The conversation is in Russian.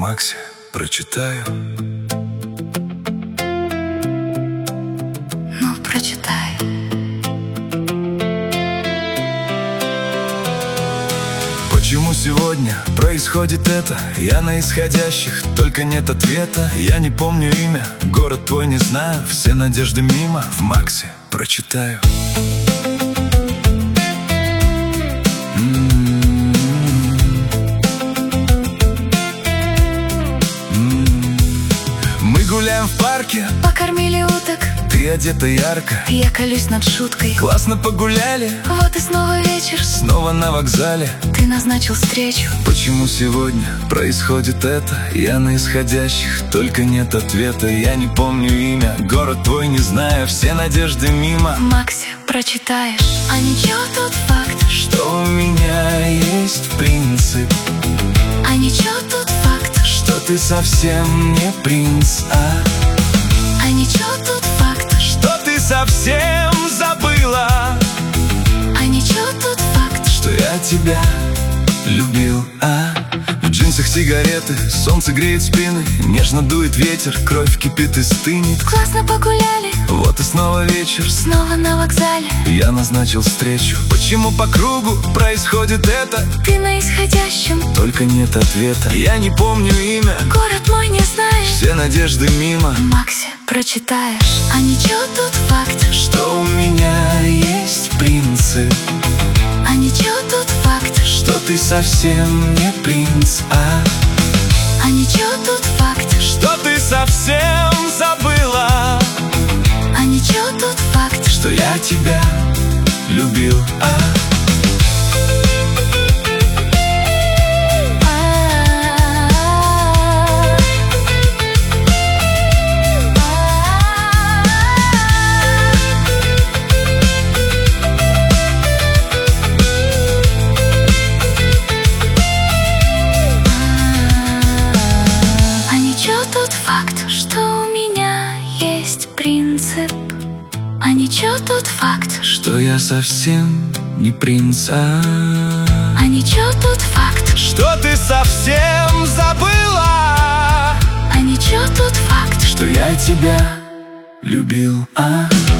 Максе прочитаю. Ну, прочитай. Почему сегодня происходит это? Я на исходящих, только нет ответа. Я не помню имя, город твой не знаю. Все надежды мимо, в Максе прочитаю. Мы гуляем в парке, Покормили уток, ты одета ярко. я колюсь над шуткой. Классно погуляли, Вот и снова вечер, снова на вокзале. ты назначил встречу. Почему сегодня происходит это? Я на исходящих, только нет ответа. Я не помню имя, город твой не знаю. Все надежды мимо, В Максе прочитаешь. А ничего, тут факт. что у меня есть принцип. А ничего, тут факт. Что ты совсем не принц, А ничего, тут факт. что ты совсем забыла, А ничего, тут факт. что я тебя любил, В джинсах сигареты, солнце греет спины, нежно дует ветер, кровь кипит и стынет. Классно погуляли, Вот и снова вечер, снова на вокзале. я назначил встречу. Почему по кругу происходит это? Ты на исходящем, Только нет ответа. Я не помню имя, город мой не знаешь. все надежды мимо. В Максе прочитаешь. А ничего, тут факт. Что у меня есть принцип. А ничего, тут факт. Что ты совсем не принц, А ничего, тут факт. Что ты совсем забыла, А ничего, тут факт. что я тебя любил, А ничего, тут факт, что у меня есть принцип. А ничего, тут факт. Что я совсем не принц, А ничего, тут факт. Что ты совсем забыла, А ничего, тут факт. что я тебя любил,